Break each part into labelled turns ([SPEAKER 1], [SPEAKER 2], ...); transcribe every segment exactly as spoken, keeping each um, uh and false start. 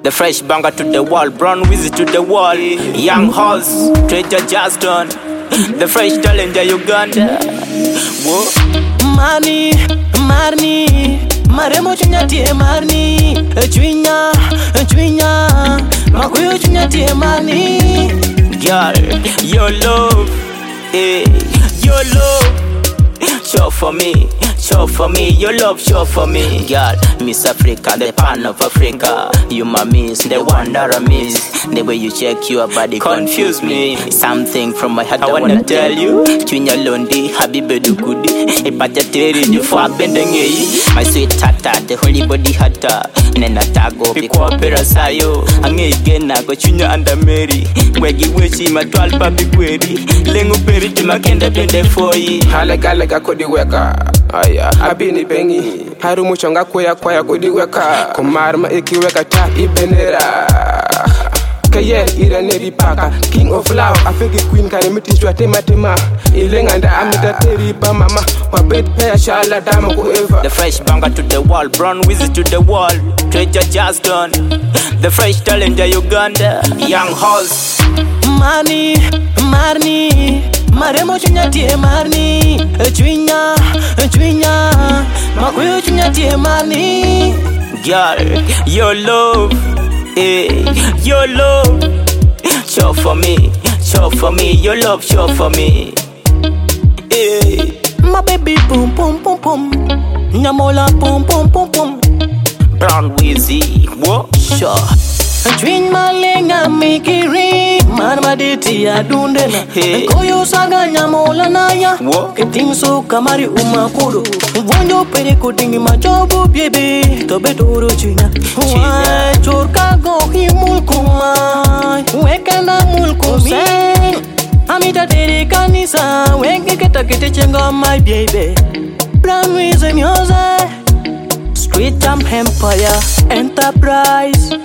[SPEAKER 1] The fresh banger to the wall, brown wizard to the wall. Young horse, treasure just done. The fresh talent of Uganda. Whoa.
[SPEAKER 2] Marni, Marni, Maremo chunyati Marni, Chunya, Chunya, Makuyo chunyati Marni.
[SPEAKER 1] Girl, your love, eh, your love. Show for me, show for me, your love, show for me. Girl, Miss Africa, the pan of Africa. You my miss, the one that I miss. The way you check your body confuse me. Something from my heart I, I wanna, wanna tell you. Chunya londi, habibe dukudi. Ipajateri, the far bending. My sweet tata, the holy body hata. Nena tago, pikwa pera sayo. Ange igena, go chunya anda meri. Wegi wechi, matwal papi kweri. Lengu peri, tumakenda bende foi.
[SPEAKER 3] Halega, halega, kodi weka. Aya, abini bengi. Haru muchonga kwea kwea kodi weka. Kumarma iki weka ta ibenera. Kaye irene bipaka. King of love, afeki queen kane mitiswa tema tema. Ilenganda amita teri pa mama. Wabet paya shala dama kueva.
[SPEAKER 1] The fresh banger to the wall, brown wizard to the wall. Treasure just done. The fresh talent of Uganda. Young horse.
[SPEAKER 2] Marni, Marni, Maremo chunyati Marni, Chunya, Chunya, Makuyo chunyati Marni.
[SPEAKER 1] Girl, your love, eh, your love. Show for me, show for me, your love, show for me. Eh.
[SPEAKER 2] My baby boom boom boom boom, Nyamola boom boom boom boom.
[SPEAKER 1] Brown Wizzy, what? Sure.
[SPEAKER 2] Twin malenga mikiri, marmaditi ya dundena. Koyo saga nyamola naya, keting so kamari umakudo. Vonyo pere kutingi machobu baby, tobe toro chinya. Why chorka gohi mulkuma, wekanda mulkumi. Amita tere kanisa, wenge keta kete chenga my baby. Brown Wizzy music, Street Jump Empire Enterprise.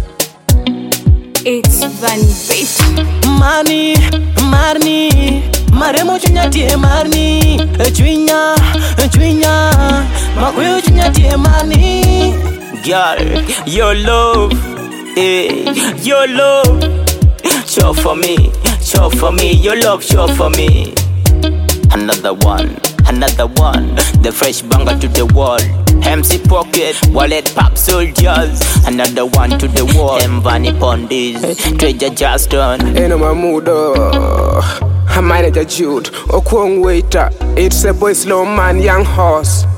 [SPEAKER 4] It's Vanny Beat.
[SPEAKER 2] Marni, Marni, Maremo chunyati Marni, Chunya, Chunya, Makuyo chunyati Marni.
[SPEAKER 1] Girl, your love, eh, your love. Show for me, show for me, your love, show for me. Another one, another one. The fresh banger to the wall. M C Pocket, Wallet Pop Soldiers. Another one to the wall. M Vanny Pondis, Treasure just done.
[SPEAKER 3] Eno mamudo, I manager Jude, Okwong waiter. It's a boy slow man, young horse.